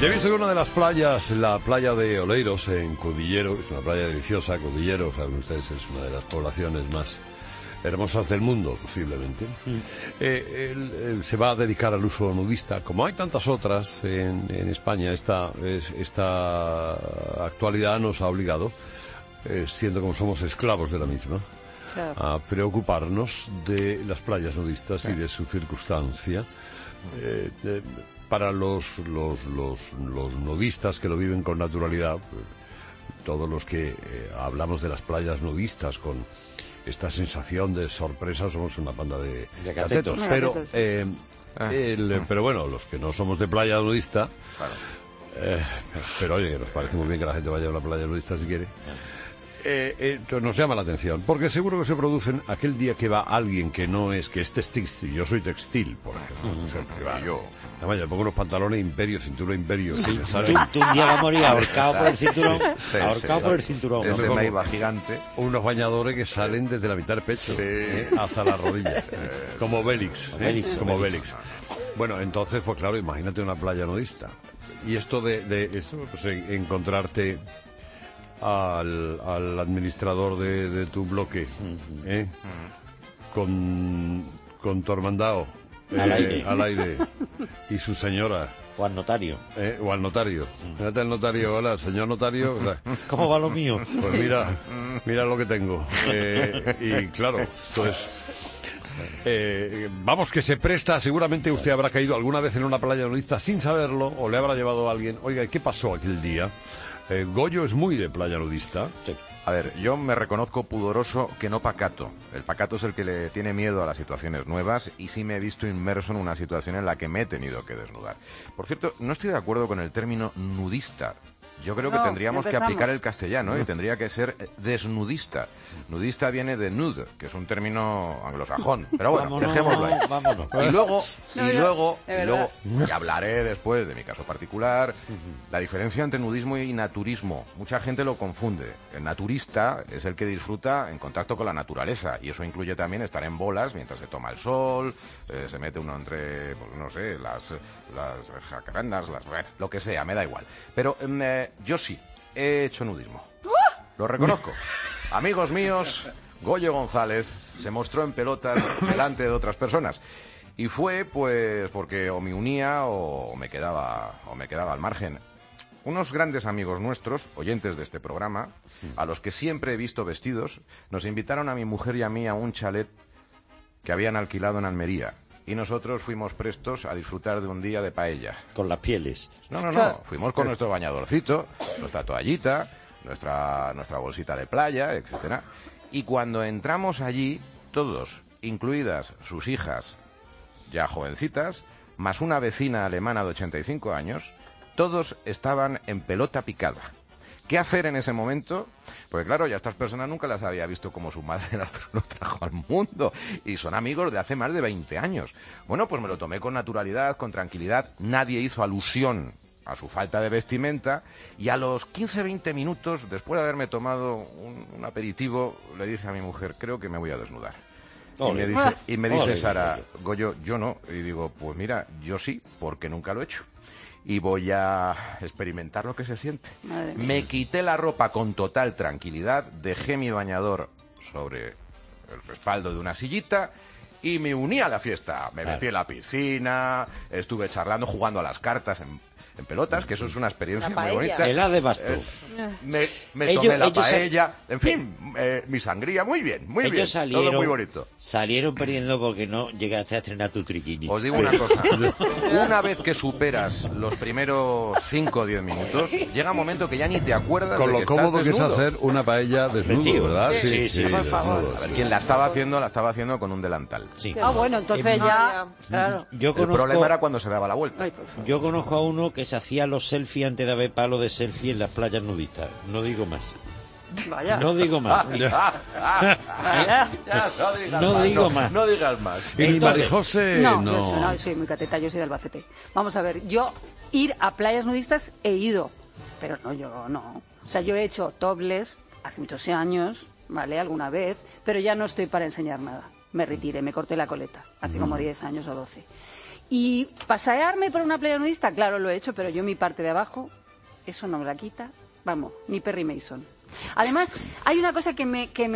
Ya he visto que una de las playas, la playa de Oleiros, en Cudillero, es una playa deliciosa. Cudillero, saben ustedes, es una de las poblaciones más hermosas del mundo, posiblemente. Se va a dedicar al uso nudista. Como hay tantas otras en España, esta actualidad nos ha obligado, siendo como somos esclavos de la misma, claro, a preocuparnos de las playas nudistas, claro, y de su circunstancia. Para los nudistas que lo viven con naturalidad, todos los que hablamos de las playas nudistas con esta sensación de sorpresa, somos una banda de catetos. Pero bueno, los que no somos de playa nudista, claro, pero oye, nos parece muy bien que la gente vaya a una playa nudista si quiere. Entonces nos llama la atención, porque seguro que se producen aquel día que va alguien que no es, que es textil. Yo soy textil, por ejemplo. O sea, que va, yo pongo unos pantalones Imperio, cintura Imperio. Sí, tú un día vas a morir ahorcado por el cinturón. Por el cinturón. Ese Maiva gigante. Unos bañadores que salen desde la mitad del pecho, hasta la rodilla. Como Bélix. Como Bélix. Bueno, entonces, pues claro, imagínate una playa nudista. Y esto de pues, encontrarte al administrador de tu bloque, con tu hermandado al aire y su señora, o al notario, Fíjate el notario, hola, señor notario, ¿cómo va lo mío? Pues mira lo que tengo, y claro, entonces vamos, que se presta. Seguramente usted habrá caído alguna vez en una playa nudista sin saberlo, o le habrá llevado a alguien. Oiga, ¿qué pasó aquel día? Goyo es muy de playa nudista. Sí. A ver, yo me reconozco pudoroso que no pacato. El pacato es el que le tiene miedo a las situaciones nuevas, y sí me he visto inmerso en una situación en la que me he tenido que desnudar. Por cierto, no estoy de acuerdo con el término nudista. Yo creo que tendríamos que aplicar el castellano y tendría que ser desnudista. Nudista viene de nude, que es un término anglosajón. Pero bueno, dejémoslo ahí. Vámonos. Y luego, ya hablaré después de mi caso particular, la diferencia entre nudismo y naturismo. Mucha gente lo confunde. El naturista es el que disfruta en contacto con la naturaleza, y eso incluye también estar en bolas mientras se toma el sol, se mete uno entre, pues no sé, las jacarandas, bueno, lo que sea, me da igual. Pero yo sí he hecho nudismo. Lo reconozco. Amigos míos, Goyo González se mostró en pelotas delante de otras personas. Y fue, pues, porque o me unía o me quedaba al margen. Unos grandes amigos nuestros, oyentes de este programa, a los que siempre he visto vestidos, nos invitaron a mi mujer y a mí a un chalet que habían alquilado en Almería. Y nosotros fuimos prestos a disfrutar de un día de paella. Con las pieles. No. Fuimos con nuestro bañadorcito, nuestra toallita, nuestra bolsita de playa, etcétera. Y cuando entramos allí, todos, incluidas sus hijas, ya jovencitas, más una vecina alemana de 85 años, todos estaban en pelota picada. ¿Qué hacer en ese momento? Porque claro, ya estas personas nunca las había visto como su madre las trajo al mundo, y son amigos de hace más de 20 años. Bueno, pues me lo tomé con naturalidad, con tranquilidad. Nadie hizo alusión a su falta de vestimenta, y a los 15-20 minutos, después de haberme tomado un aperitivo, le dije a mi mujer, creo que me voy a desnudar. Y me dice Sara, Goyo, yo no. Y digo, pues mira, yo sí, porque nunca lo he hecho. Y voy a experimentar lo que se siente. Me quité la ropa con total tranquilidad, dejé mi bañador sobre el respaldo de una sillita y me uní a la fiesta. Me metí en la piscina, estuve charlando, jugando a las cartas en pelotas, que eso es una experiencia muy bonita. El de basto. Me tomé la paella, en fin, mi sangría, muy bien, todo muy bonito. Salieron perdiendo porque no llegaste a estrenar tu triquini. Os digo una cosa, una vez que superas los primeros 5 o 10 minutos, llega un momento que ya ni te acuerdas con de lo que cómodo estás que es desnudo. hacer una paella desnudo, ¿verdad? Sí. Por favor. A ver, quien la estaba haciendo con un delantal. Sí. Bueno, entonces ya... Claro. El problema era cuando se daba la vuelta. Yo conozco a uno que se hacía los selfies antes de haber palo de selfie en las playas nudistas. No digo más. Vaya. No digo más. No digas más. Y María José, No, soy muy cateta, yo soy de Albacete. Vamos a ver, yo ir a playas nudistas he ido, pero yo no. O sea, yo he hecho topless hace muchos años, ¿vale? Alguna vez, pero ya no estoy para enseñar nada. Me retiré, me corté la coleta, hace como 10 años o 12. Y pasearme por una playa nudista, claro, lo he hecho, pero yo mi parte de abajo, eso no me la quita, vamos, ni Perry Mason. Además, hay una cosa que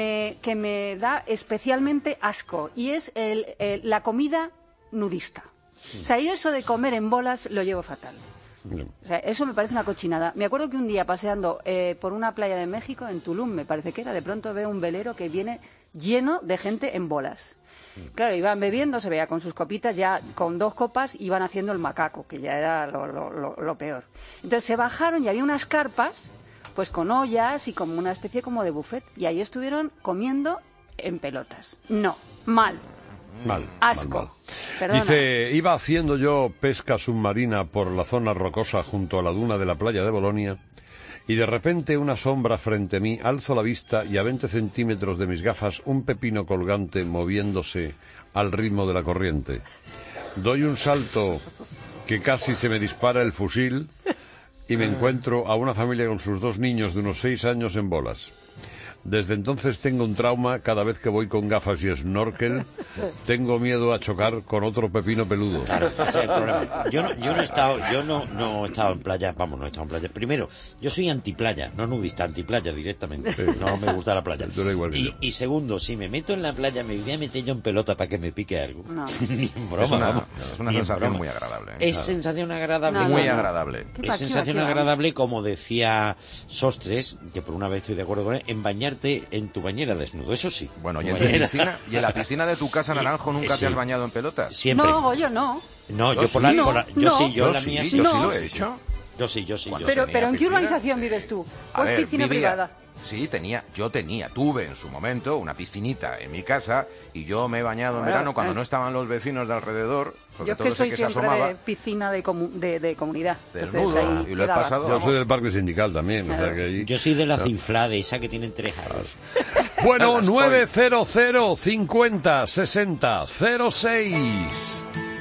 me da especialmente asco, y es la comida nudista. O sea, yo eso de comer en bolas lo llevo fatal. O sea, eso me parece una cochinada. Me acuerdo que un día paseando por una playa de México, en Tulum, me parece que era, de pronto veo un velero que viene lleno de gente en bolas. Claro, iban bebiendo, se veía con sus copitas, ya con 2 copas iban haciendo el macaco, que ya era lo peor. Entonces se bajaron y había unas carpas, pues con ollas y como una especie como de buffet, y ahí estuvieron comiendo en pelotas. No, mal. Mal. Asco. Perdona. Dice, iba haciendo yo pesca submarina por la zona rocosa junto a la duna de la playa de Bolonia, y de repente una sombra frente a mí, alzo la vista y a 20 centímetros de mis gafas un pepino colgante moviéndose al ritmo de la corriente. Doy un salto que casi se me dispara el fusil y me encuentro a una familia con sus 2 niños de unos 6 años en bolas. Desde entonces tengo un trauma cada vez que voy con gafas y snorkel. Tengo miedo a chocar con otro pepino peludo. Claro, ese es el problema. Yo no he estado en playa, vamos, no he estado en playa. Primero, yo soy antiplaya, no nudista, antiplaya directamente. Sí. No me gusta la playa. Tú eres igual que yo. Y segundo, si me meto en la playa, me voy a meter yo en pelota para que me pique algo. No. Ni en broma, vamos. Es una Ni en sensación broma. muy agradable. Es sensación agradable. No, Muy agradable. ¿Qué Es va, sensación qué va? agradable, como decía Sostres, que por una vez estoy de acuerdo con él, en bañarte en tu bañera desnudo, eso sí. Bueno, Tu ¿y bañera. en la piscina de tu casa, Naranjo, nunca Sí. te has bañado en pelotas? Siempre. No, yo no. No, Yo yo por la, sí. por la- yo No. sí, yo Yo la sí, mía yo sí. sí No. lo he hecho. Yo sí. Cuando Pero tenía ¿en qué piscina? urbanización vives tú? A ¿O ver, es piscina vivía- privada? Sí, tuve en su momento una piscinita en mi casa y yo me he bañado en Bueno, verano cuando no estaban los vecinos de alrededor, porque Yo es todo que ese soy que se siempre asomaba, de piscina de comunidad. Entonces, desnudo, ahí y lo he quedaba. pasado. Yo soy del parque sindical también, o sea que allí... Yo soy de la cinflada, esa que tienen 3 aros. Bueno, 900 50 60 06.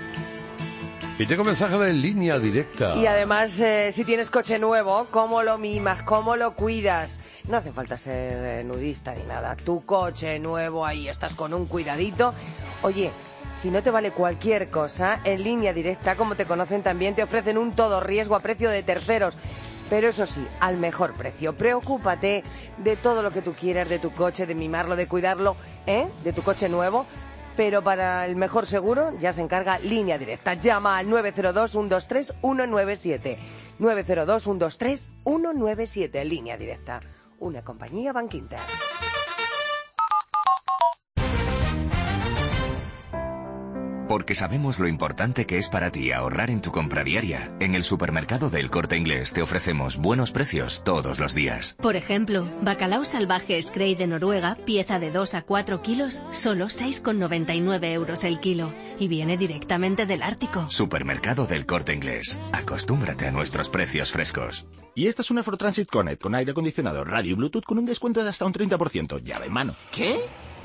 Y tengo mensaje de línea directa. Y además, si tienes coche nuevo, ¿cómo lo mimas? ¿Cómo lo cuidas? No hace falta ser nudista ni nada. Tu coche nuevo, ahí estás con un cuidadito. Oye, si no te vale cualquier cosa, en Línea Directa, como te conocen también, te ofrecen un todo riesgo a precio de terceros. Pero eso sí, al mejor precio. Preocúpate de todo lo que tú quieras de tu coche, de mimarlo, de cuidarlo, de tu coche nuevo. Pero para el mejor seguro ya se encarga Línea Directa. Llama al 902-123-197. 902-123-197. Línea Directa. Una compañía Bankinter. Porque sabemos lo importante que es para ti ahorrar en tu compra diaria. En el supermercado del Corte Inglés te ofrecemos buenos precios todos los días. Por ejemplo, bacalao salvaje Scray de Noruega, pieza de 2 a 4 kilos, solo 6,99 euros el kilo. Y viene directamente del Ártico. Supermercado del Corte Inglés. Acostúmbrate a nuestros precios frescos. Y esta es una Ford Transit Connect con aire acondicionado, radio y Bluetooth con un descuento de hasta un 30%. Llave en mano. ¿Qué?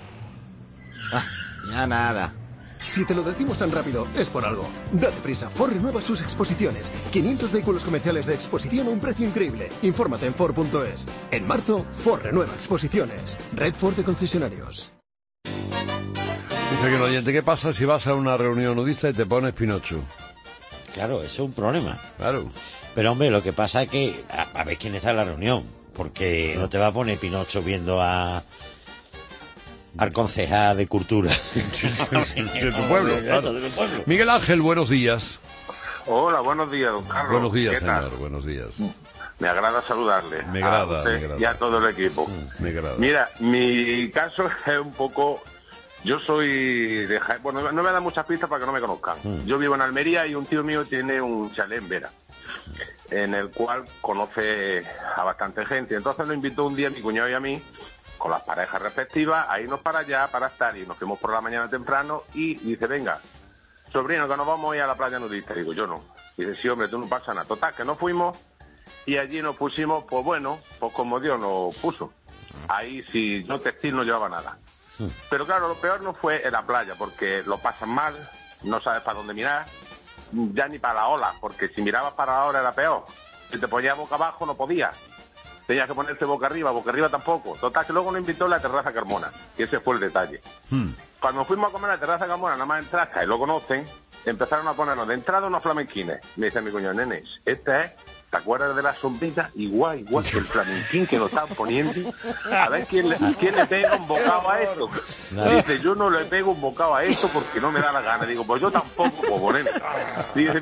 Ya nada. Si te lo decimos tan rápido, es por algo. Date prisa, Ford renueva sus exposiciones. 500 vehículos comerciales de exposición a un precio increíble. Infórmate en Ford.es. En marzo, Ford renueva exposiciones. Red Ford de concesionarios. Dice que el oyente, ¿qué pasa si vas a una reunión nudista y te pones Pinocho? Claro, eso es un problema. Claro. Pero hombre, lo que pasa es que a ver quién está en la reunión, porque no te va a poner Pinocho viendo al concejal de cultura De tu pueblo, claro. de tu pueblo. Miguel Ángel, buenos días. Hola, buenos días, don Carlos. Buenos días, ¿Qué tal? señor, buenos días. Me agrada saludarle. Me agrada, a usted me agrada. y a todo el equipo. Me agrada. Mira, mi caso es un poco... Yo soy de Jaén. Bueno, no me dan muchas pistas para que no me conozcan. Yo vivo en Almería y un tío mío tiene un chalet en Vera, en el cual conoce a bastante gente. Entonces nos invitó un día mi cuñado y a mí, con las parejas respectivas, a irnos para allá para estar. Y nos fuimos por la mañana temprano y dice, venga, sobrino, que nos vamos a ir a la playa nudista. Digo, yo no. Dice, sí, hombre, tú no pasa nada. Total, que nos fuimos y allí nos pusimos, pues bueno, pues como Dios nos puso. Ahí, si no textil, no llevaba nada. Pero claro, lo peor no fue en la playa, porque lo pasas mal, no sabes para dónde mirar, ya ni para la ola, porque si mirabas para la ola era peor. Si te ponías boca abajo no podías. Tenías que ponerte boca arriba tampoco. Total, que luego nos invitó a la terraza Carmona, y ese fue el detalle. Cuando fuimos a comer a la terraza Carmona, nada más entras, y lo conocen, empezaron a ponernos de entrada unos flamenquines. Me dice mi cuñado, nenes, esta es, ¿te acuerdas de la sombrita? Igual que el flamenquín que nos estaban poniendo. A ver quién le pega un bocado a esto. Dice, yo no le pego un bocado a esto porque no me da la gana. Digo, pues yo tampoco, pues poner. Dice,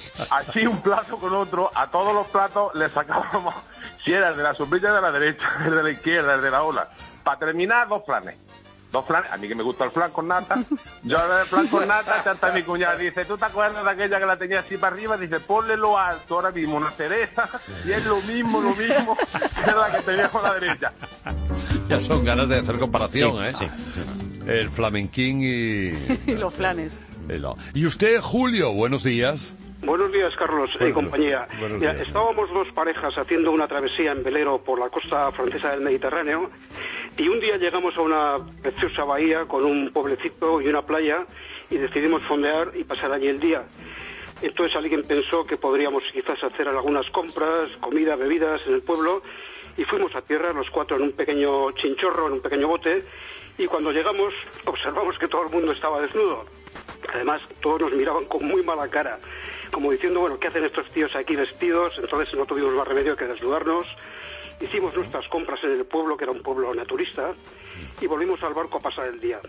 así un plato con otro, a todos los platos le sacábamos, si era el de la sombrilla de la derecha, el de la izquierda, el de la ola. Para terminar, 2 flanes. 2 flanes, a mí que me gusta el flan con nata. Yo el flan con nata, hasta mi cuñada dice, ¿tú te acuerdas de aquella que la tenía así para arriba? Dice, ponle lo alto, ahora mismo una cereza, y es lo mismo que es la que tenía con la derecha. Ya son ganas de hacer comparación, Sí. El flamenquín y los flanes. Y usted, Julio, buenos días. Buenos días, Carlos y compañía. Mira, estábamos 2 parejas haciendo una travesía en velero por la costa francesa del Mediterráneo y un día llegamos a una preciosa bahía con un pueblecito y una playa y decidimos fondear y pasar allí el día. Entonces alguien pensó que podríamos quizás hacer algunas compras, comida, bebidas en el pueblo y fuimos a tierra los 4 en un pequeño chinchorro, en un pequeño bote y cuando llegamos observamos que todo el mundo estaba desnudo. Además, todos nos miraban con muy mala cara, como diciendo, bueno, ¿qué hacen estos tíos aquí vestidos? Entonces no tuvimos más remedio que desnudarnos. Hicimos nuestras compras en el pueblo, que era un pueblo naturista, y volvimos al barco a pasar el día.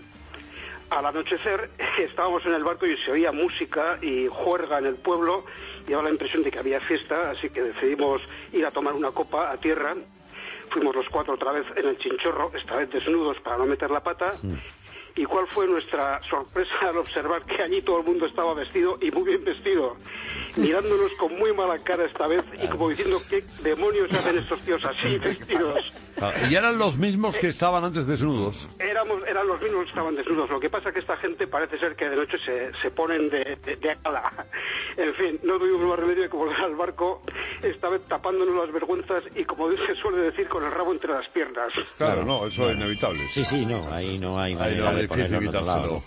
Al anochecer estábamos en el barco y se oía música y juerga en el pueblo, y daba la impresión de que había fiesta, así que decidimos ir a tomar una copa a tierra. Fuimos los 4 otra vez en el chinchorro, esta vez desnudos para no meter la pata. ¿Y cuál fue nuestra sorpresa al observar que allí todo el mundo estaba vestido y muy bien vestido? Mirándonos con muy mala cara esta vez y como diciendo, ¿qué demonios hacen estos tíos así vestidos? Y eran los mismos que estaban antes desnudos. Eran los mismos que estaban desnudos. Lo que pasa es que esta gente parece ser que de noche se ponen de gala. En fin, no tuvimos más remedio que volver al barco, esta vez tapándonos las vergüenzas y, como se suele decir, con el rabo entre las piernas. Claro, no, eso es inevitable. Sí, no, ahí no hay manera de difícil ponerlo en otro lado.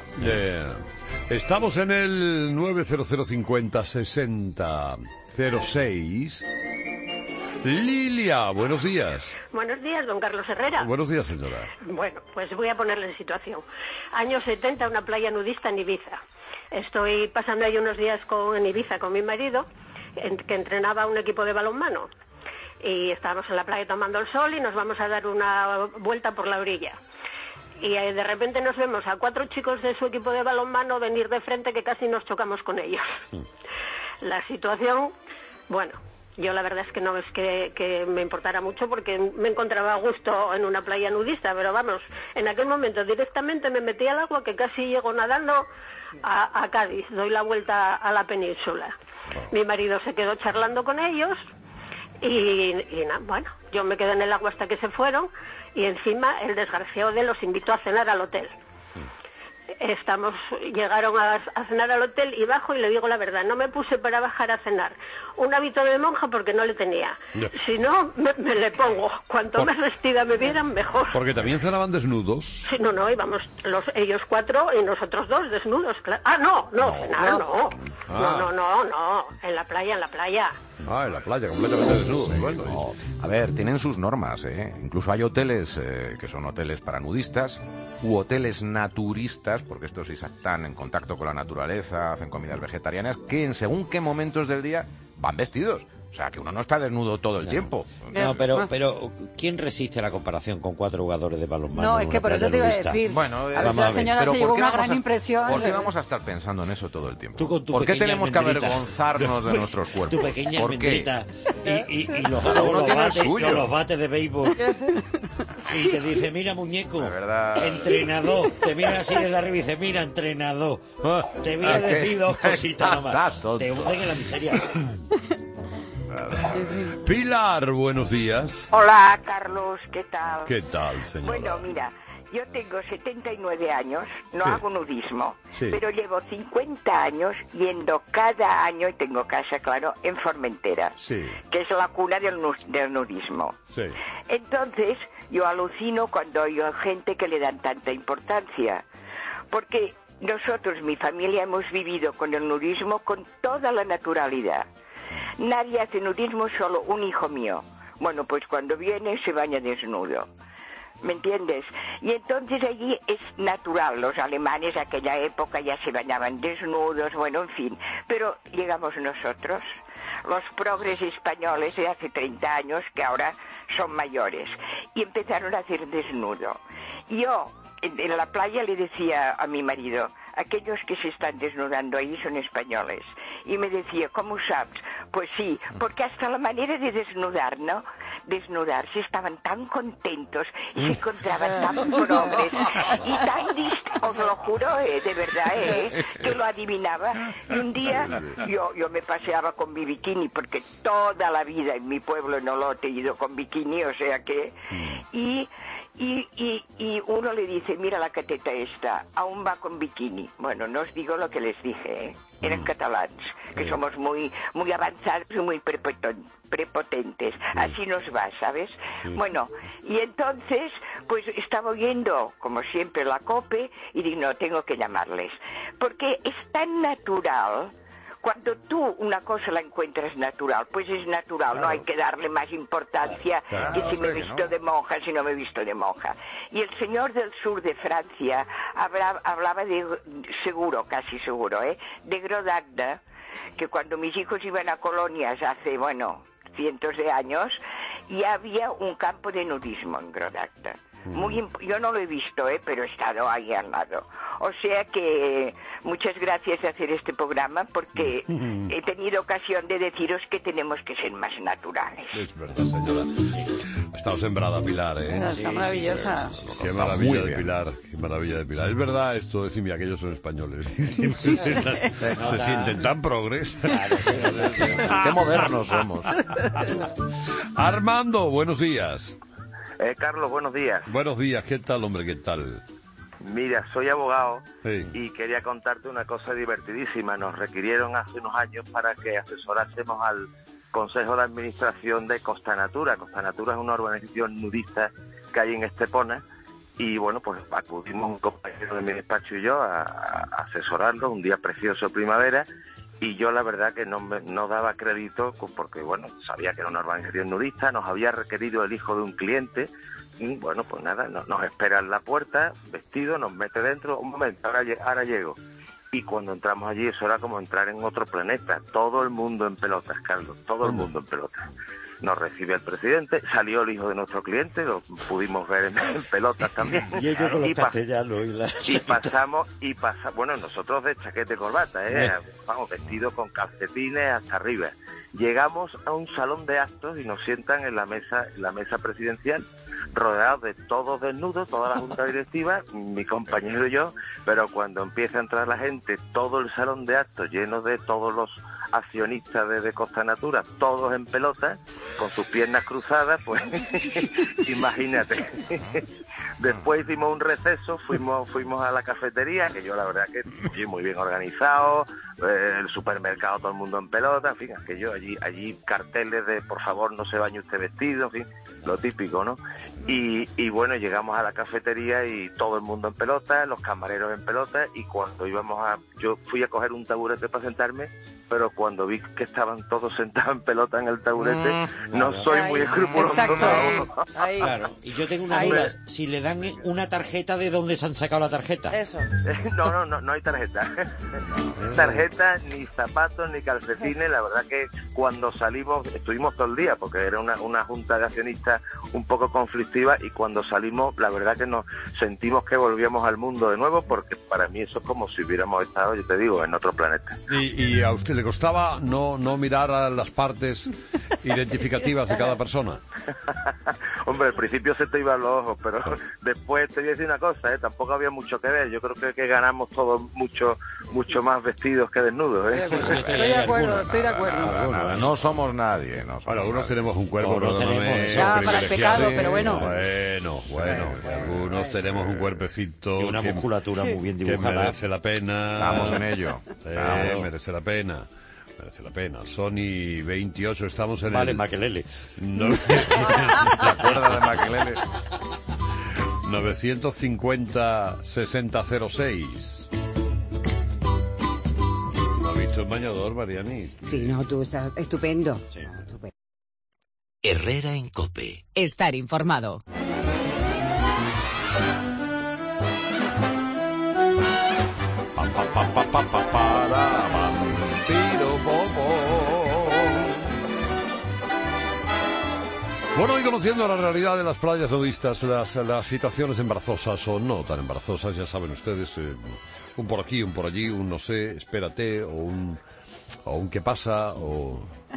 Estamos en el 900506006. Lilia, buenos días. Buenos días, don Carlos Herrera. Buenos días, señora. Bueno, pues voy a ponerle en situación. Años 70, una playa nudista en Ibiza. Estoy pasando ahí unos días en Ibiza con mi marido, que entrenaba un equipo de balonmano. Y estábamos en la playa tomando el sol y nos vamos a dar una vuelta por la orilla. Y de repente nos vemos a 4 chicos de su equipo de balonmano venir de frente que casi nos chocamos con ellos. La situación, bueno, yo la verdad es que no es que me importara mucho porque me encontraba a gusto en una playa nudista, pero vamos, en aquel momento directamente me metí al agua que casi llego nadando a Cádiz, doy la vuelta a la península. Mi marido se quedó charlando con ellos y nada, bueno, yo me quedé en el agua hasta que se fueron y encima el desgraciado de los invitó a cenar al hotel. Llegaron a cenar al hotel y bajo y le digo la verdad, no me puse para bajar a cenar un hábito de monja porque no le tenía. Si no, me le pongo. Cuanto más vestida me vieran, mejor. Porque también cenaban desnudos. Sí, no, íbamos ellos 4 y nosotros 2 desnudos, claro. No, cenar no. No, en la playa. En la playa, completamente desnudos. Bueno. A ver, tienen sus normas, ¿eh? Incluso hay hoteles que son hoteles para nudistas u hoteles naturistas, porque estos sí están en contacto con la naturaleza, hacen comidas vegetarianas, que en según qué momentos del día van vestidos. O sea, que uno no está desnudo todo el tiempo. No, pero ¿quién resiste la comparación con 4 jugadores de balonmano? No, es que por eso te iba a decir. Bueno, la señora se llevó una gran impresión. ¿Por qué vamos a estar pensando en eso todo el tiempo? Tú con tu ¿Por qué tenemos que almendrita, avergonzarnos de nuestros cuerpos? Tu pequeña ¿Por qué? almendrita y los bates de béisbol. Y te dice, mira, muñeco, entrenador. Te mira así desde arriba y dice, mira, entrenador. Te voy a decir 2 cositas nomás. Te hunden en la miseria. Pilar, buenos días. Hola, Carlos, ¿qué tal? ¿Qué tal, señora? Bueno, mira, yo tengo 79 años, no hago nudismo, pero llevo 50 años yendo cada año, y tengo casa, claro, en Formentera, que es la cuna del nudismo. Entonces, yo alucino cuando oigo gente que le dan tanta importancia, porque nosotros, mi familia, hemos vivido con el nudismo con toda la naturalidad. Nadie hace nudismo, solo un hijo mío. Bueno, pues cuando viene se baña desnudo. ¿Me entiendes? Y entonces allí es natural, los alemanes aquella época ya se bañaban desnudos, bueno, en fin. Pero llegamos nosotros, los progres españoles de hace 30 años, que ahora son mayores, y empezaron a hacer desnudo. Yo, en la playa, le decía a mi marido, aquellos que se están desnudando ahí son españoles. Y me decía, ¿cómo sabes? Pues sí, porque hasta la manera de desnudarse estaban tan contentos y se encontraban tan progres y tan os lo juro, de verdad, yo lo adivinaba. Y un día yo me paseaba con mi bikini, porque toda la vida en mi pueblo en Olot he ido con bikini, o sea que... Y uno le dice, mira la cateta esta, aún va con bikini. Bueno, no os digo lo que les dije, eran catalans, que somos muy avanzados y muy prepotentes. Así nos va, ¿sabes? Bueno, y entonces, pues estaba oyendo, como siempre, la COPE, y digo, no, tengo que llamarles. Porque es tan natural... Cuando tú una cosa la encuentras natural, pues es natural, no hay que darle más importancia que si me he visto de monja, si no me he visto de monja. Y el señor del sur de Francia hablaba de, seguro, casi seguro, de Grodagda, que cuando mis hijos iban a colonias hace, cientos de años, y había un campo de nudismo en Grodagda. Yo no lo he visto, pero he estado ahí al lado. O sea que muchas gracias de hacer este programa, porque he tenido ocasión de deciros que tenemos que ser más naturales. Es verdad, señora. Ha estado sembrada Pilar, Está maravillosa. Qué maravilla de Pilar, qué maravilla de Pilar. Es verdad esto, decime, aquellos son españoles. Se sienten tan progres. Qué modernos somos. Armando, buenos días. Carlos, buenos días. Buenos días, ¿qué tal, hombre? ¿Qué tal? Mira, soy abogado y quería contarte una cosa divertidísima. Nos requirieron hace unos años para que asesorásemos al Consejo de Administración de Costa Natura. Costa Natura es una organización nudista que hay en Estepona y, bueno, pues acudimos un compañero de mi despacho y yo a asesorarlo un día precioso de primavera. Y yo la verdad que no daba crédito porque, sabía que era una organización nudista, nos había requerido el hijo de un cliente y, pues nada, nos espera en la puerta, vestido, nos mete dentro, un momento, ahora llego. Y cuando entramos allí eso era como entrar en otro planeta, todo el mundo en pelotas, Carlos, todo el mundo en pelotas. Nos recibe el presidente, salió el hijo de nuestro cliente, lo pudimos ver en pelotas también. Y ellos con los castellanos y pasamos, nosotros de chaqueta y corbata, vamos, vestidos con calcetines hasta arriba. Llegamos a un salón de actos y nos sientan en la mesa presidencial, rodeados de todos desnudos, toda la junta directiva, mi compañero y yo, pero cuando empieza a entrar la gente, todo el salón de actos lleno de todos los accionistas de Costa Natura, todos en pelota, con sus piernas cruzadas, pues imagínate. Después hicimos un receso, fuimos a la cafetería, que yo la verdad que muy bien organizado, el supermercado todo el mundo en pelota, en fin, que yo allí carteles de por favor no se bañe usted vestido, en fin, lo típico, ¿no? Y bueno, llegamos a la cafetería y todo el mundo en pelota, los camareros en pelota, y cuando yo fui a coger un taburete para sentarme, pero cuando vi que estaban todos sentados en pelota en el taburete, no soy muy escrupuloso. Claro, y yo tengo una duda, si le dan una tarjeta, ¿de dónde se han sacado la tarjeta? Eso. No hay tarjeta. Tarjeta, ni zapatos, ni calcetines. La verdad que cuando salimos, estuvimos todo el día, porque era una junta de accionistas un poco conflictiva, y cuando salimos, la verdad que nos sentimos que volvíamos al mundo de nuevo, porque para mí eso es como si hubiéramos estado, yo te digo, en otro planeta. ¿Y a usted le costaba no mirar a las partes identificativas de cada persona? Hombre, al principio se te iban los ojos, pero después te voy a decir una cosa, tampoco había mucho que ver. Yo creo que ganamos todos mucho más vestidos que desnudos, Estoy de acuerdo. No somos nadie. Bueno, algunos tenemos un cuerpo para el pecado, pero bueno. Bueno, algunos tenemos un cuerpecito y una musculatura muy bien dibujada. Que merece la pena. Estamos en ello. Merece la pena. Merece la pena. Sony 28, estamos en el... Makelele. ¿Te acuerdas de Makelele? 950-6006. ¿No has visto el bañador, Mariani? Sí, no, tú estás estupendo. Sí. Herrera en COPE. Estar informado. para vampiro popo. Bueno, y conociendo la realidad de las playas nudistas, las situaciones embarazosas o no tan embarazosas, ya saben ustedes, un por aquí, un por allí, un no sé, espérate, o un qué pasa, o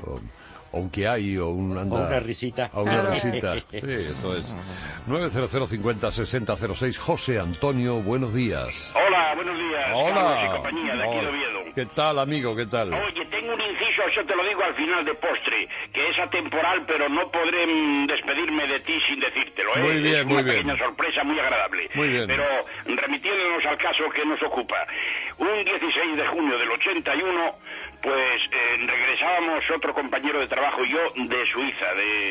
un que hay, o un anda... O una risita. O una risita, sí, eso es. 900 50 60 06. José Antonio, buenos días. Hola, buenos días. Hola. Carlos y compañía, de aquí de Oviedo. ¿Qué tal, amigo? ¿Qué tal? Oye, tengo un inciso, eso te lo digo al final de postre, que es atemporal, pero no podré despedirme de ti sin decírtelo, ¿eh? Muy bien, es muy una bien. pequeña sorpresa muy agradable. Muy bien. Pero remitiéndonos al caso que nos ocupa, un 16 de junio del 81, pues regresábamos otro compañero de trabajo y yo de Suiza,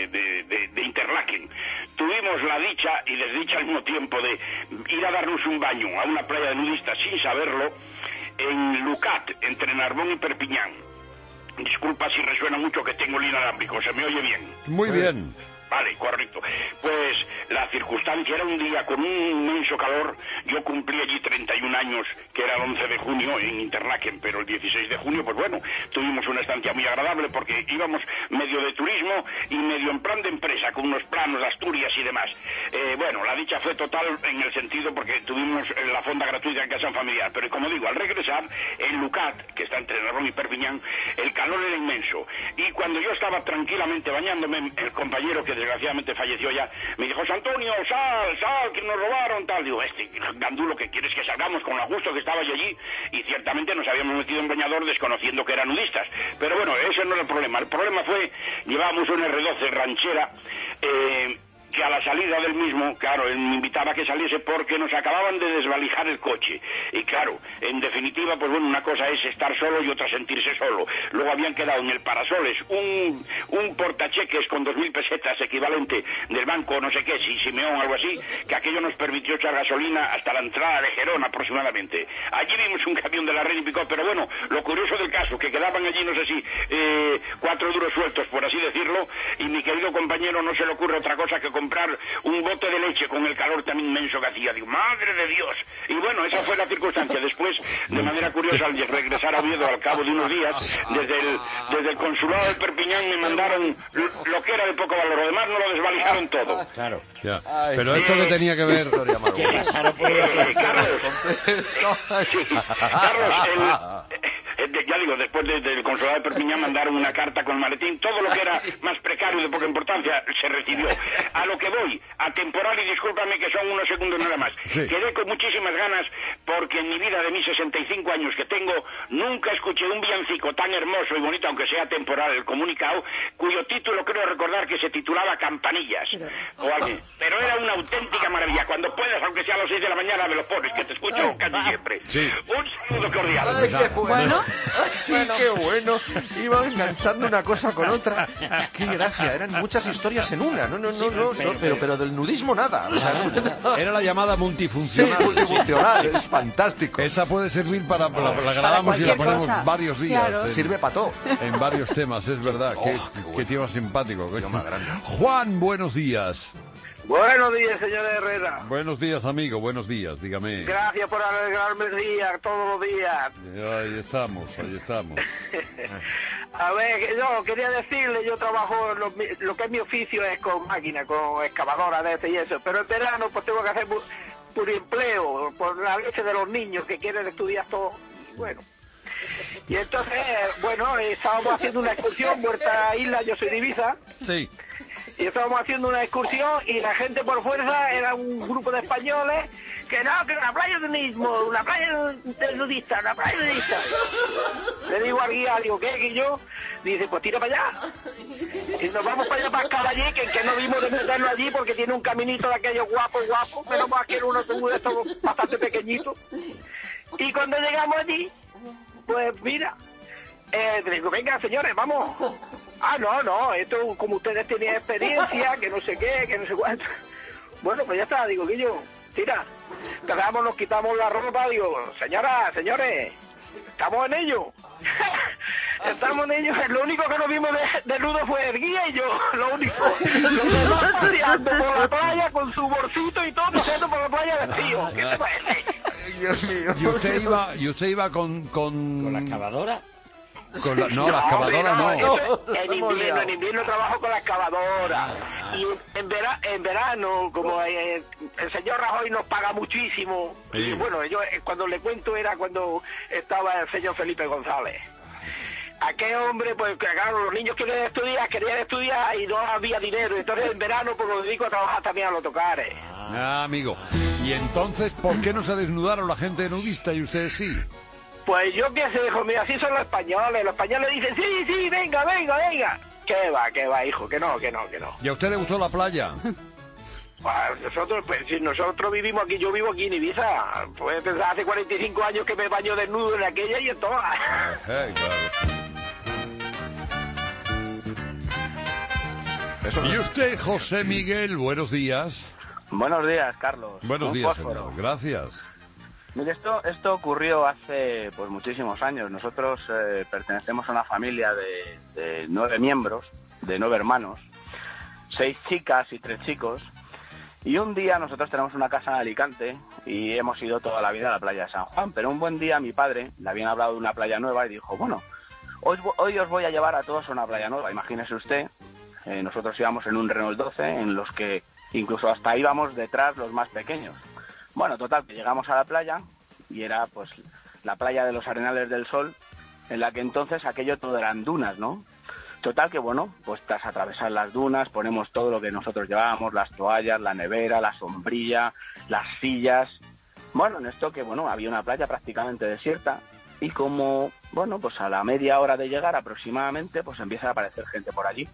de Interlaken. Tuvimos la dicha y desdicha al mismo tiempo de ir a darnos un baño a una playa de nudistas sin saberlo, en Lucat, entre Narbón y Perpiñán. Disculpa si resuena mucho que tengo el inalámbrico, ¿se me oye bien? Muy bien. Vale, correcto. Pues la circunstancia era un día con un inmenso calor. Yo cumplí allí 31 años, que era el 11 de junio en Interlaken, pero el 16 de junio, pues bueno, tuvimos una estancia muy agradable porque íbamos medio de turismo y medio en plan de empresa, con unos planos de Asturias y demás. Bueno, la dicha fue total en el sentido porque tuvimos la fonda gratuita en casa familiar, pero como digo, al regresar, en Lucat, que está entre Narbón y Perpiñán, el calor era inmenso. Y cuando yo estaba tranquilamente bañándome, el compañero que desgraciadamente falleció ya, me dijo: José Antonio, sal, que nos robaron, tal. Digo, gandulo, que quieres que salgamos con lo gusto que estaba yo allí, y ciertamente nos habíamos metido en bañador desconociendo que eran nudistas. Pero bueno, ese no era el problema. El problema fue, llevábamos un R12 ranchera, que a la salida del mismo, claro, él me invitaba a que saliese porque nos acababan de desvalijar el coche. Y claro, en definitiva, pues bueno, una cosa es estar solo y otra sentirse solo. Luego habían quedado en el parasoles un portacheques con 2.000 pesetas equivalente del banco, no sé qué, si Simeón o algo así, que aquello nos permitió echar gasolina hasta la entrada de Gerón aproximadamente. Allí vimos un camión de la red y picó, pero bueno, lo curioso del caso, que quedaban allí, no sé si, 4 duros sueltos, por así decirlo, y mi querido compañero no se le ocurre otra cosa que comprar un bote de leche con el calor tan inmenso que hacía. Digo, madre de Dios. Y bueno, esa fue la circunstancia. Después, de manera curiosa, al regresar a Oviedo al cabo de unos días, desde el consulado de Perpiñán me mandaron lo que era de poco valor. Además, no lo desvalijaron todo. Claro. Ya. Pero esto que tenía que ver... ¿Qué pasaron por Carlos, ya digo, después del consulado de Perpiñán mandaron una carta con el maletín, todo lo que era más precario de poca importancia se recibió. A lo que voy, a temporal, y discúlpame que son unos segundos nada más, sí. Quedé con muchísimas ganas porque en mi vida de mis 65 años que tengo, nunca escuché un villancico tan hermoso y bonito, aunque sea temporal, el comunicado, cuyo título creo recordar que se titulaba Campanillas, o alguien. Pero era una auténtica maravilla. Cuando puedas, aunque sea a las 6 de la mañana, me lo pones, que te escucho casi siempre. Sí. Un saludo cordial. Ay, qué bueno. Sí, qué bueno. Iba enganchando una cosa con otra. Qué gracia, eran muchas historias en una. No, pero del nudismo nada. O sea, era la llamada multifuncional. Sí, multifuncional, es fantástico. Esta puede servir para la grabamos y la ponemos cosa. Varios días. Claro. Sirve para todo. En varios temas, es verdad. Qué tío más simpático. Juan, buenos días. Buenos días, señor Herrera. Buenos días, amigo, buenos días, dígame. Gracias por alegrarme el día, todos los días. Ahí estamos. A ver, yo quería decirle, yo trabajo, lo que es mi oficio es con máquina, con excavadora de este y eso, pero en verano pues tengo que hacer por empleo, por la leche de los niños que quieren estudiar todo, bueno. Y entonces, bueno, estábamos haciendo una excursión, Huerta a Isla, yo soy de Ibiza. Sí. Y estábamos haciendo una excursión y la gente por fuerza era un grupo de españoles que una playa de nudismo, una playa de nudista, una playa nudista. Le digo al guía, ¿qué? Y yo, dice, pues tira para allá. Y nos vamos para allá, para Caballé, que no vimos de meternos allí porque tiene un caminito de aquellos guapos, menos más que uno de estos bastante pequeñitos. Y cuando llegamos allí, pues mira, digo, venga señores, vamos. No, esto como ustedes tenían experiencia, que no sé qué, que no sé cuánto. Bueno, pues ya está, digo, Guillo, tira. Nos quitamos la ropa, digo, señores, estamos en ello. Estamos en ello. Lo único que nos vimos de nudo fue el guía y yo, lo único. Los demás paseando por la playa con su bolsito y todo, paseando por la playa vestido. ¿Qué te parece? Dios mío. ¿Y usted iba con la excavadora? La excavadora no. En invierno trabajo con la excavadora. Y en verano, como el señor Rajoy nos paga muchísimo. Sí. Y bueno, yo cuando le cuento era cuando estaba el señor Felipe González. Aquel hombre, pues claro, los niños querían estudiar y no había dinero. Entonces en verano pues me dedico a trabajar también a los tocares. Amigo. Y entonces, ¿por qué no se desnudaron la gente nudista y ustedes sí? Pues yo pienso, hijo mío, así son los españoles. Los españoles dicen, sí, venga. ¿Qué va, hijo? Que no. ¿Y a usted le gustó la playa? Pues, nosotros vivimos aquí, yo vivo aquí en Ibiza. Pues pensar, hace 45 años que me baño desnudo en aquella y en todas. Claro. ¿Y usted, José Miguel? Buenos días. Buenos días, Carlos. Buenos días, señor. Gracias. Mire, esto ocurrió hace pues muchísimos años. Nosotros pertenecemos a una familia de 9 miembros, de 9 hermanos, 6 chicas y 3 chicos. Y un día nosotros tenemos una casa en Alicante y hemos ido toda la vida a la playa de San Juan. Pero un buen día a mi padre le habían hablado de una playa nueva y dijo, bueno, hoy os voy a llevar a todos a una playa nueva. Imagínese usted, nosotros íbamos en un Renault 12 en los que incluso hasta íbamos detrás los más pequeños. Bueno, total, que llegamos a la playa y era pues la playa de los Arenales del Sol, en la que entonces aquello todo eran dunas, ¿no? Total que bueno, pues tras atravesar las dunas ponemos todo lo que nosotros llevábamos, las toallas, la nevera, la sombrilla, las sillas. Bueno, en esto que bueno, había una playa prácticamente desierta y como, bueno, pues a la media hora de llegar aproximadamente, pues empieza a aparecer gente por allí.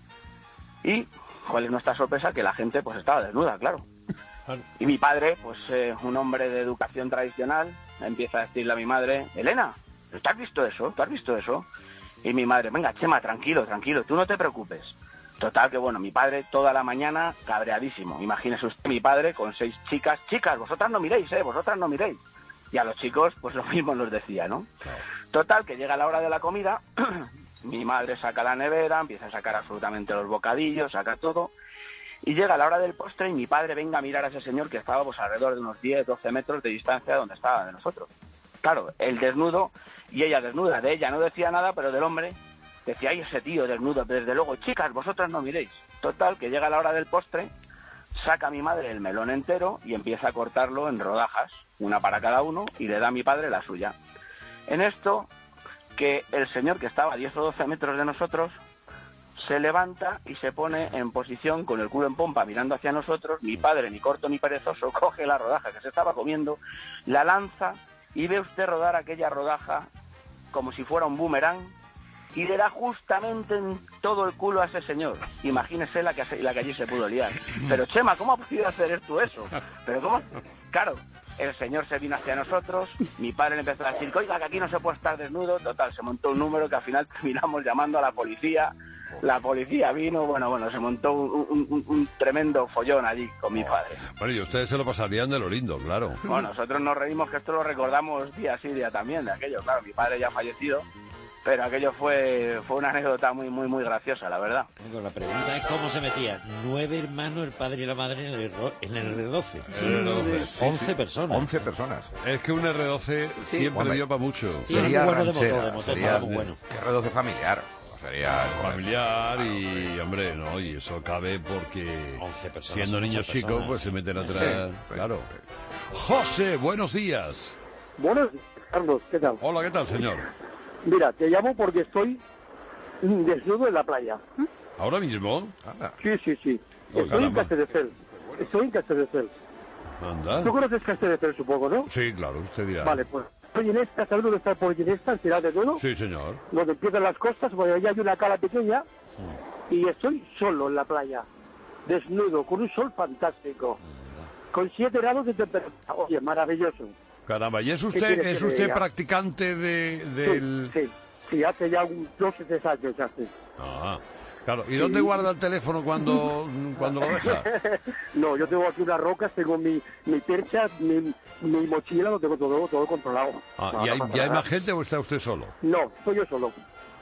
Y ¿cuál es nuestra sorpresa? Que la gente pues estaba desnuda, claro. Y mi padre, pues un hombre de educación tradicional, empieza a decirle a mi madre, Elena, ¿tú has visto eso? ¿Tú has visto eso? Y mi madre, venga, Chema, tranquilo, tú no te preocupes. Total que bueno, mi padre toda la mañana cabreadísimo. Imagínese usted mi padre con 6 chicas, vosotras no miréis, vosotras no miréis. Y a los chicos, pues lo mismo nos decía, ¿no? Total que llega la hora de la comida, mi madre saca la nevera, empieza a sacar absolutamente los bocadillos, saca todo. Y llega la hora del postre y mi padre venga a mirar a ese señor que estaba pues alrededor de unos 10, 12 metros de distancia de donde estaba de nosotros. Claro, él desnudo y ella desnuda. De ella no decía nada, pero del hombre decía, ay, ese tío desnudo. Desde luego, chicas, vosotras no miréis. Total, que llega la hora del postre, saca a mi madre el melón entero y empieza a cortarlo en rodajas, una para cada uno, y le da a mi padre la suya. En esto, que el señor que estaba a 10 o 12 metros de nosotros se levanta y se pone en posición con el culo en pompa mirando hacia nosotros. Mi padre, ni corto ni perezoso, coge la rodaja que se estaba comiendo, la lanza y ve usted rodar aquella rodaja como si fuera un boomerang y le da justamente en todo el culo a ese señor. Imagínese la que allí se pudo liar. Pero Chema, ¿cómo ha podido hacer tú eso? Pero ¿cómo? Claro, el señor se vino hacia nosotros, mi padre le empezó a decir, oiga, que aquí no se puede estar desnudo. Total, se montó un número que al final terminamos llamando a la policía. La policía vino, bueno, se montó un tremendo follón allí con mi padre. Bueno, y ustedes se lo pasarían de lo lindo, claro. Bueno, nosotros nos reímos que esto lo recordamos día sí, día también, de aquello. Claro, mi padre ya ha fallecido, pero aquello fue una anécdota muy graciosa, la verdad. La pregunta es cómo se metían 9 hermanos, el padre y la madre en el R12. 11 personas. 11 personas. Es que un R12 siempre dio para mucho. Sería muy bueno de motor estaba muy bueno. R12 familiar. Sería familiar y, hombre, no, y eso cabe porque 11 personas, siendo niños chicos, pues se meten atrás, claro. José, buenos días. Buenos días, Carlos, ¿qué tal? Hola, ¿qué tal, señor? Mira, te llamo porque estoy desnudo en la playa. ¿Ahora mismo? Sí. Estoy en Castelldefels. Anda. ¿Tú conoces Castelldefels, supongo, no? Sí, claro, usted dirá. Vale, pues estoy en esta, ¿sabes dónde está por Ginesta, en Ciudad de Duero? Sí, señor. Donde empiezan las costas, porque allá hay una cala pequeña, y estoy solo en la playa, desnudo, con un sol fantástico, con 7 grados de temperatura. Oye, maravilloso. Caramba, ¿y es usted practicante del...? Sí, hace ya 2 o 3 años hace. Ah, claro. ¿Y dónde guarda el teléfono cuando lo deja? No, yo tengo aquí unas rocas, tengo mi percha, mi mochila, lo tengo todo controlado. Ah, ¿y hay más gente o está usted solo? No, soy yo solo.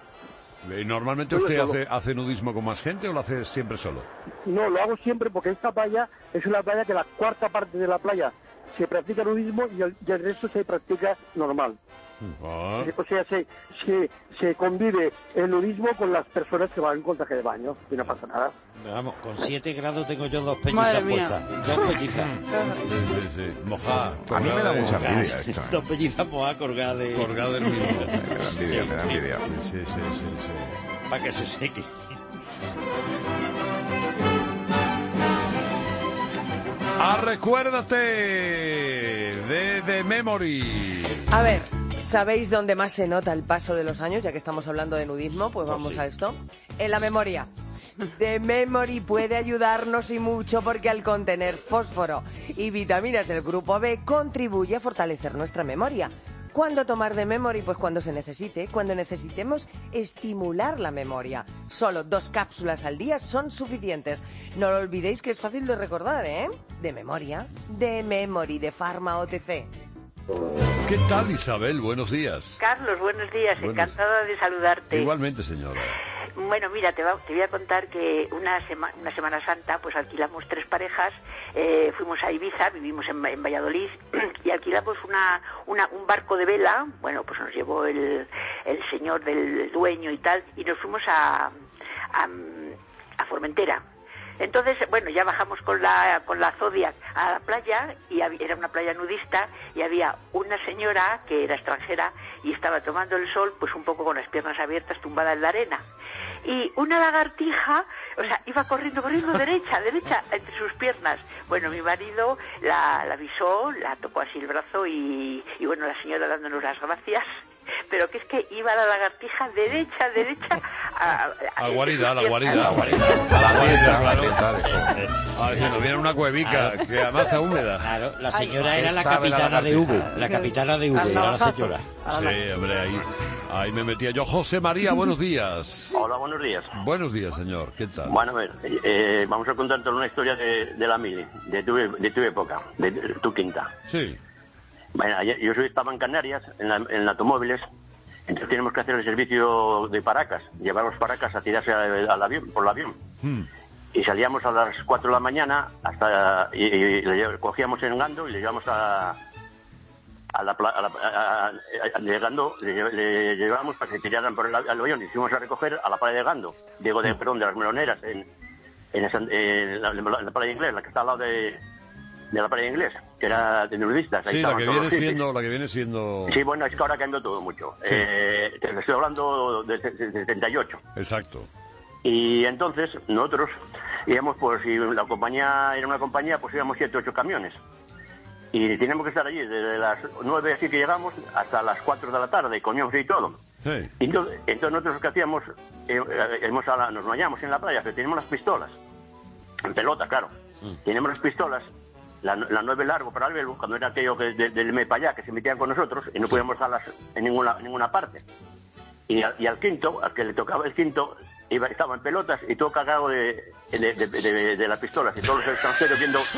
¿Y normalmente usted hace nudismo con más gente o lo hace siempre solo? No, lo hago siempre porque esta playa es una playa que la cuarta parte de la playa se practica nudismo y el resto se practica normal. O sea, se convive el nudismo con las personas que van con traje de baño y no pasa nada. Vamos, con 7 grados tengo yo 2 pellizcas puestas. 2 pellizas. Sí. Mojada. A mí me da mucha envidia esto. 2 pellizas mojadas colgadas de... Colgada del mismo. Me da envidia. Sí. Para que se seque. Recuérdate de The Memory. A ver, ¿sabéis dónde más se nota el paso de los años? Ya que estamos hablando de nudismo, pues vamos a esto. En la memoria. The Memory puede ayudarnos y mucho porque al contener fósforo y vitaminas del grupo B contribuye a fortalecer nuestra memoria. ¿Cuándo tomar The Memory? Pues cuando se necesite, cuando necesitemos estimular la memoria. Solo 2 cápsulas al día son suficientes. No lo olvidéis que es fácil de recordar, ¿eh? De memoria, The Memory de Pharma OTC. ¿Qué tal, Isabel? Buenos días. Carlos, buenos días. Encantada de saludarte. Igualmente, señora. Bueno, mira, te voy a contar que una Semana Santa, pues alquilamos 3 parejas, fuimos a Ibiza, vivimos en Valladolid, y alquilamos un barco de vela. Bueno, pues nos llevó el señor del dueño y tal, y nos fuimos a Formentera. Entonces, bueno, ya bajamos con la Zodiac a la playa, y era una playa nudista, y había una señora que era extranjera y estaba tomando el sol, pues un poco con las piernas abiertas, tumbada en la arena. Y una lagartija, o sea, iba corriendo derecha, entre sus piernas. Bueno, mi marido la avisó, la tocó así el brazo y bueno, la señora dándonos las gracias. Pero que es que iba la lagartija derecha a la guarida, claro. Diciendo, viene una cuevica que además está húmeda. Claro, la señora era la capitana de V, era la señora. Sí, hombre, ahí me metía yo. José María, buenos días. Hola, buenos días. Buenos días, señor, ¿qué tal? Bueno, a ver, vamos a contarte una historia de la mili, de tu época, de tu quinta. Sí. Bueno, yo estaba en Canarias, en automóviles, entonces tenemos que hacer el servicio de paracas, llevar los paracas a tirarse al avión, por el avión. Y salíamos a las 4 de la mañana y le cogíamos en Gando y le llevamos le llevamos para que tiraran por el avión y fuimos a recoger a la playa de Gando, de las Meloneras, en la playa inglés, la que está al lado de la playa inglés, que era de nudistas. Sí, la que viene siendo... Sí, bueno, es que ahora cambió todo mucho. Sí. Te estoy hablando de 78. Exacto. Y entonces nosotros íbamos, pues si la compañía era una compañía, pues íbamos 7 o 8 camiones. Y teníamos que estar allí desde las 9 así que llegamos hasta las 4 de la tarde, comíamos y todo. Sí. Y entonces nosotros lo que hacíamos, nos bañamos en la playa, pero teníamos las pistolas, en pelota, claro. Teníamos las pistolas, la 9 largo para el velo, cuando era aquello del me para allá, que se metían con nosotros y no podíamos dejarlas en ninguna parte. Y al quinto, al que le tocaba el quinto, estaba en pelotas y todo cagado de las pistolas, y todos los extranjeros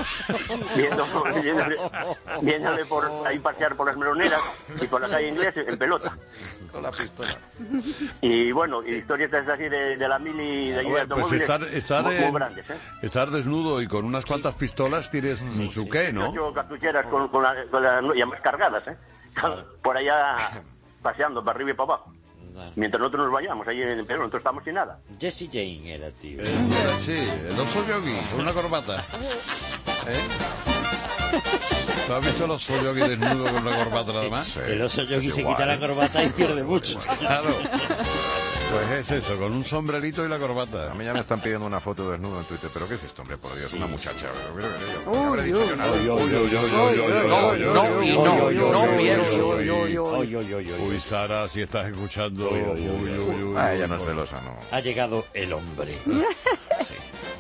viéndole por ahí pasear por las meloneras y por la calle inglés en pelota. Con la pistola. Y bueno, historietas así de la mili de allí de automóviles, muy grandes, ¿eh? Estar desnudo y con unas cuantas pistolas tienes su qué, ¿no? 8 cartucheras con las ya más cargadas, ¿eh? Por allá paseando para arriba y para abajo. Mientras nosotros nos vayamos ahí en Perú, nosotros estamos sin nada. Jesse Jane era, tío. Sí, el oso yogi, con una corbata. ¿Tú has visto el oso yogi desnudo con una corbata nada más? Sí, el oso yogi se quita la corbata y pierde mucho. Claro. Pues es eso, con un sombrerito y la corbata. A mí ya me están pidiendo una foto desnudo en Twitter. ¿Pero qué es esto, hombre? Por Dios, una muchacha. Uy, Sara, si estás escuchando. Ella no es celosa, no. Ha llegado el hombre. Sí.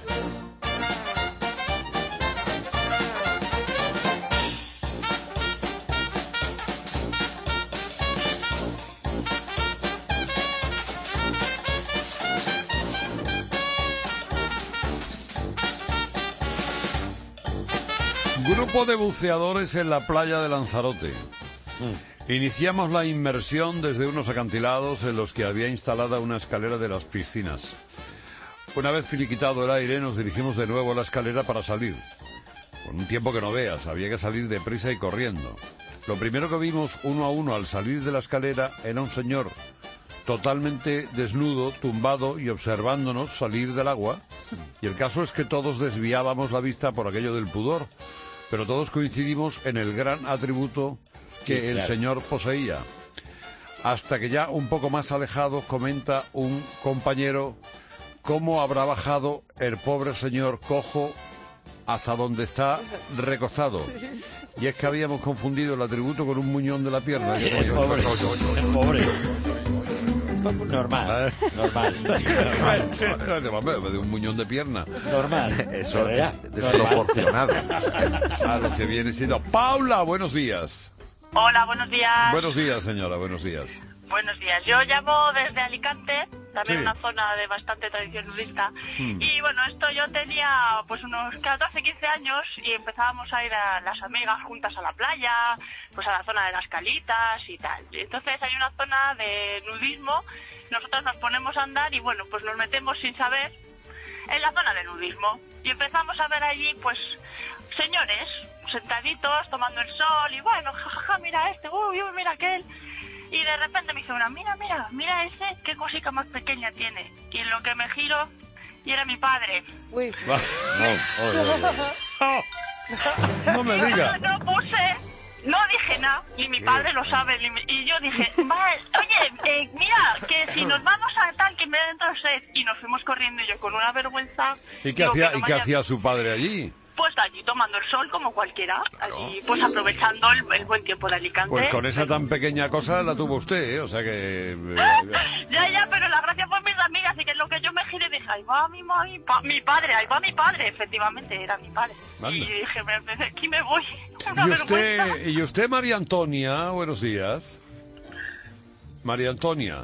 Grupo de buceadores en la playa de Lanzarote. Iniciamos la inmersión desde unos acantilados en los que había instalada una escalera de las piscinas. Una vez finiquitado el aire, nos dirigimos de nuevo a la escalera para salir. con un tiempo que no veas, había que salir deprisa y corriendo. Lo primero que vimos uno a uno al salir de la escalera era un señor totalmente desnudo, tumbado y observándonos salir del agua. Y el caso es que todos desviábamos la vista por aquello del pudor, pero todos coincidimos en el gran atributo que el señor poseía. Hasta que ya un poco más alejado comenta un compañero cómo habrá bajado el pobre señor cojo hasta donde está recostado. Y es que habíamos confundido el atributo con un muñón de la pierna. El pobre. Normal. De un muñón de pierna. Normal. Eso es desproporcionado. A lo que viene siendo. Paula, buenos días. Hola, buenos días. Buenos días, señora, buenos días. Buenos días. Yo llamo desde Alicante, también una zona de bastante tradición nudista. Y bueno, yo tenía pues unos 14, 15 años y empezábamos a ir a las amigas juntas a la playa, pues a la zona de las calitas y tal. Y entonces hay una zona de nudismo, nosotros nos ponemos a andar y bueno, pues nos metemos sin saber en la zona de nudismo. Y empezamos a ver allí pues señores sentaditos tomando el sol y bueno, jajaja, mira este, uy, mira aquel. Y de repente me dice una, mira ese, qué cosita más pequeña tiene. Y en lo que me giro, y era mi padre. Uy. No me diga. No dije nada, y mi padre lo sabe. Y yo dije, vale, oye, mira, que si nos vamos a tal, que me da dentro sed. Y nos fuimos corriendo y yo con una vergüenza. ¿Y qué hacía su padre allí? Pues allí tomando el sol como cualquiera, allí pues aprovechando el buen tiempo de Alicante. Pues con esa tan pequeña cosa la tuvo usted, o sea que... Ya, pero la gracia fue mis amigas, y que lo que yo me giré dije, ahí va mi padre, efectivamente era mi padre. Manda. Y dije, aquí me voy. ¿Y usted, María Antonia, buenos días? María Antonia.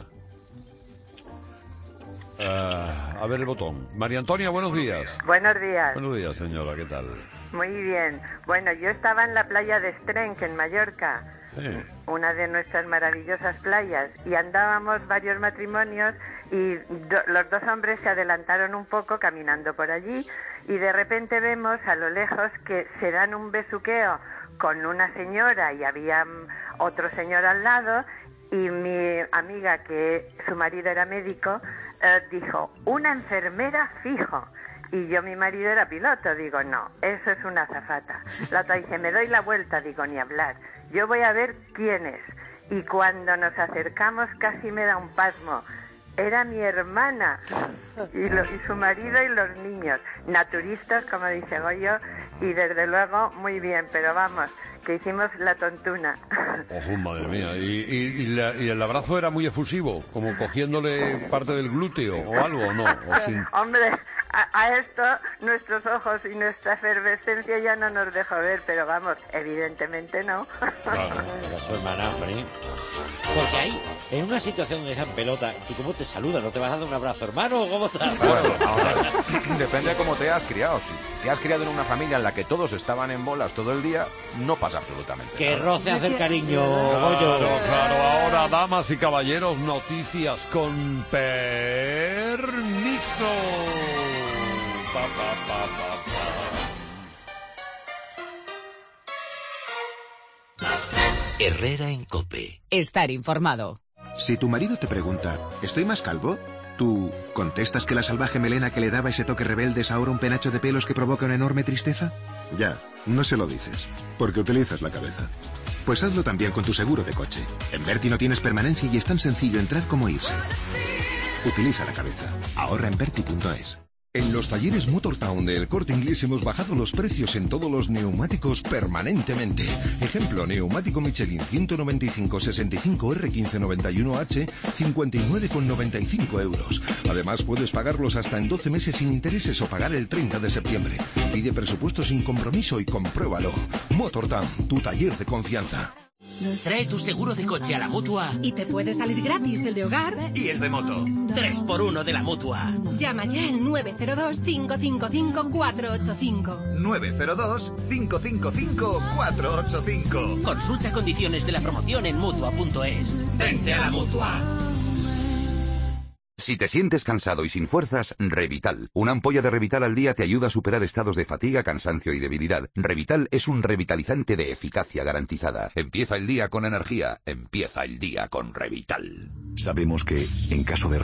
A ver el botón. María Antonia, buenos días. Buenos días. Buenos días, señora, ¿qué tal? Muy bien. Bueno, yo estaba en la playa de Estrenc, en Mallorca, una de nuestras maravillosas playas, y andábamos varios matrimonios y los dos hombres se adelantaron un poco caminando por allí y de repente vemos a lo lejos que se dan un besuqueo con una señora y había otro señor al lado. Y mi amiga, que su marido era médico, dijo, una enfermera fijo. Y yo, mi marido era piloto, digo, no, eso es una azafata. La otra dice, me doy la vuelta, digo, ni hablar. Yo voy a ver quién es. Y cuando nos acercamos casi me da un pasmo. Era mi hermana y su marido y los niños. Naturistas, como dice Goyo, y desde luego muy bien, pero vamos, que hicimos la tontuna. Ojo, madre mía. ¿Y el abrazo era muy efusivo? ¿Como cogiéndole parte del glúteo o algo, no? Hombre, a esto nuestros ojos y nuestra efervescencia ya no nos dejó ver, pero vamos, evidentemente no. Claro, era su hermana, hombre. Porque ahí, en una situación de esa pelota, ¿y cómo te saluda? ¿No te vas a dar un abrazo, hermano? ¿O cómo te Bueno, ahora, depende de cómo te has criado. Si te has criado en una familia en la que todos estaban en bolas todo el día, no pasa absolutamente nada. Que roce hace el cariño, Goyo. Claro, ahora, damas y caballeros, noticias con permiso. Herrera en COPE. Estar informado. Si tu marido te pregunta, ¿estoy más calvo? ¿Tú contestas que la salvaje melena que le daba ese toque rebelde es ahora un penacho de pelos que provoca una enorme tristeza? Ya, no se lo dices, porque utilizas la cabeza. Pues hazlo también con tu seguro de coche. En Berti no tienes permanencia y es tan sencillo entrar como irse. Utiliza la cabeza. Ahorra en Berti.es. En los talleres Motortown de El Corte Inglés hemos bajado los precios en todos los neumáticos permanentemente. Ejemplo, neumático Michelin 195-65 R1591H, 59,95 euros. Además, puedes pagarlos hasta en 12 meses sin intereses o pagar el 30 de septiembre. Pide presupuesto sin compromiso y compruébalo. Motortown, tu taller de confianza. Trae tu seguro de coche a la Mutua y te puede salir gratis el de hogar y el de moto. 3x1 de la Mutua. Llama ya al 902-555-485. 902-555-485. Consulta condiciones de la promoción en Mutua.es. Vente a la Mutua. Si te sientes cansado y sin fuerzas, Revital. Una ampolla de Revital al día te ayuda a superar estados de fatiga, cansancio y debilidad. Revital es un revitalizante de eficacia garantizada. Empieza el día con energía. Empieza el día con Revital. Sabemos que, en caso de